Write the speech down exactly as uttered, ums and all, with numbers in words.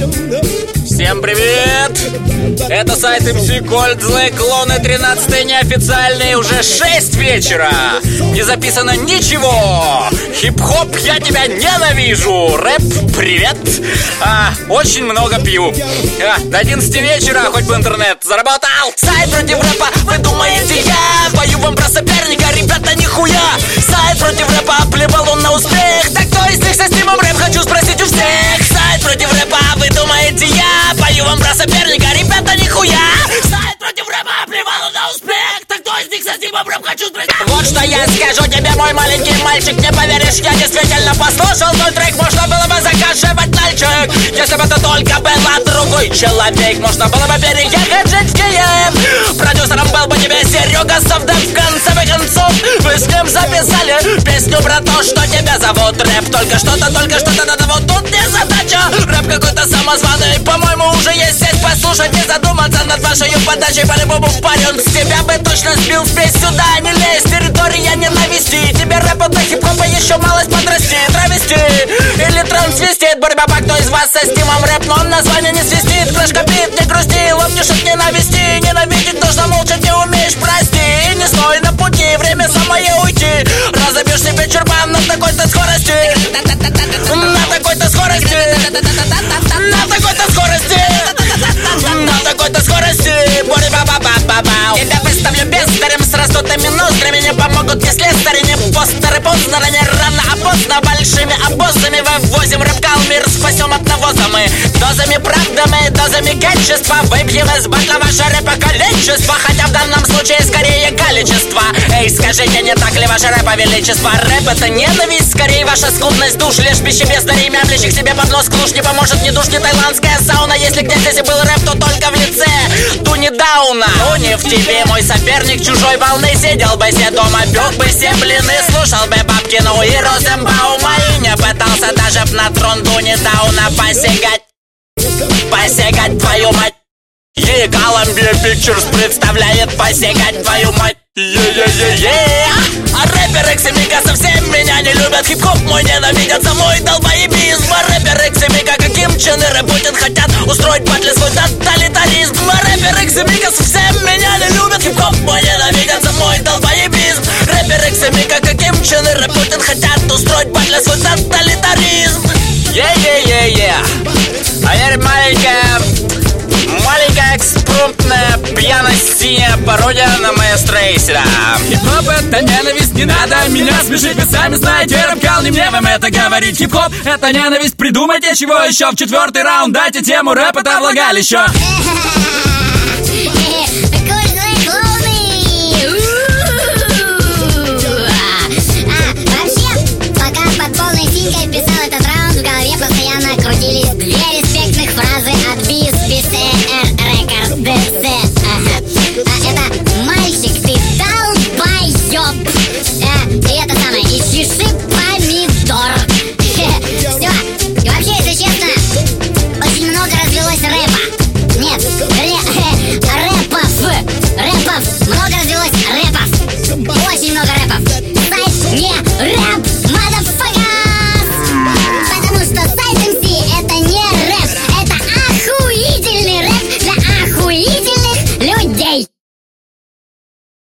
Всем привет! Это сайт эм си Cold, Злые Клоны, тринадцатый неофициальный, уже шесть вечера. Не записано ничего. Хип-хоп, я тебя ненавижу. Рэп, привет. а, Очень много пью. а, До одиннадцати вечера, хоть бы интернет заработал. Сайт против рэпа, вы думаете, я пою вам про соперника? Ребята, нихуя. Сайт против рэпа, плевал он на успех. Так кто из них со стимом рэп, хочу спросить у всех. Сайт против рэпа, вы думаете, я пою вам про соперника? Ребята, нихуя. Сайт против рэпа, плевал он на успех. Так кто из них со стимом рэп, хочу спросить. Вот что я скажу тебе, мой маленький мальчик. Не поверишь, я действительно послушал твой трек. Можно было бы закаживать нальчик, если бы это только было другой человек. Можно было бы переехать жить в Киев. Продюсером был бы тебе Серега Совдеп. В конце концов, вы с ним записали песню про то, что тебя зовут рэп. Только что-то, только что-то надо, вот тут не задача. Рэп какой-то самозваный, по-моему, уже есть сеть. Послушать, не задуматься над вашей подачей. По-любому парень с тебя бы точно сбил. Спесь сюда, не лезь, территория ненависти. Тебе рэп от хип-хопа еще малость подрасти. Травести или трансвестит. Борьба, кто из вас со стимом рэп, но он название не свистит. Клэш копит, не грусти, лопнешь от ненависти. Ненавидеть нужно молча, не умеешь, прости. И не стой на пути, время самое уйти. Разобьешь себе чурбан на такой-то скорости. На такой-то скорости. На такой-то скорости. На такой-то скорости. Борьба-ба-ба-ба-ба. Тебя выставлю бездарем с раздутыми ноздрями. Не помогут ни слесари, ни постеры. Поздно, не рано, а поздно. Большими обозами вывозим рэп-кал. Мир спасем от навоза мы. Дозами правдами, дозами качества. Выпьем из батла ваше рэпа количество. Хотя в данном случае скорее количество. Эй, скажите, не так ли ваше рэпа величество? Рэп это ненависть, скорее ваша скудность душ. Лишь пищи бездарей, мямлящих себе под нос клуш. Не поможет ни душ, ни тайландская сауна. Если где здесь и был рэп, то только в лице Туни Дауна. Ну не в тебе, мой соперник чужой волны. Сидел бы себе дома, пёк бы все блины. Слушал бы Бабкину и Розенбаума. И не пытался даже на трон Туни Дауна посягать. Посягать, твою мать. Ей Columbia Pictures представляет посягать, твою мать. Е-е-е-е. А рэпер Икс и Мика совсем меня не любят. Хип-хоп мой ненавидят за мой долбоебизм. А рэпер Икс и Мика, как Ким Чен Ир и Путин, хотят устроить батли свой тоталитаризм. А рэпер Икс и Мика совсем меня не любят. Хип-хоп мой ненавидят за мой долбоебизм. Рэпер Икс и Мика, как Ким Чен Ир и Путин, хотят устроить батли свой тоталитаризм. Е-е-е-е. А теперь маленькая Маленькая экспромтная пьяность, синяя пародия на маэстро Эйсера. Хип-хоп это ненависть, не надо меня смешить. Вы сами знаете, рэп-кал, не мне вам это говорить. Хип-хоп это ненависть, придумайте чего еще. В четвертый раунд дайте тему, рэп это влагалище. Пока под полной синькой писал этот раунд, в голове постоянно крутились две респектных фразы от БИС, БИС-эр, Рекорд, ДС. Это мальчик, ты долбоёб. И это самое, и чеши помидор. Все. И вообще, если честно, очень много развелось рэпа. Нет, вернее, рэпов. Рэпов. Много развелось рэпов. Очень много рэпов. Сайт не рэп.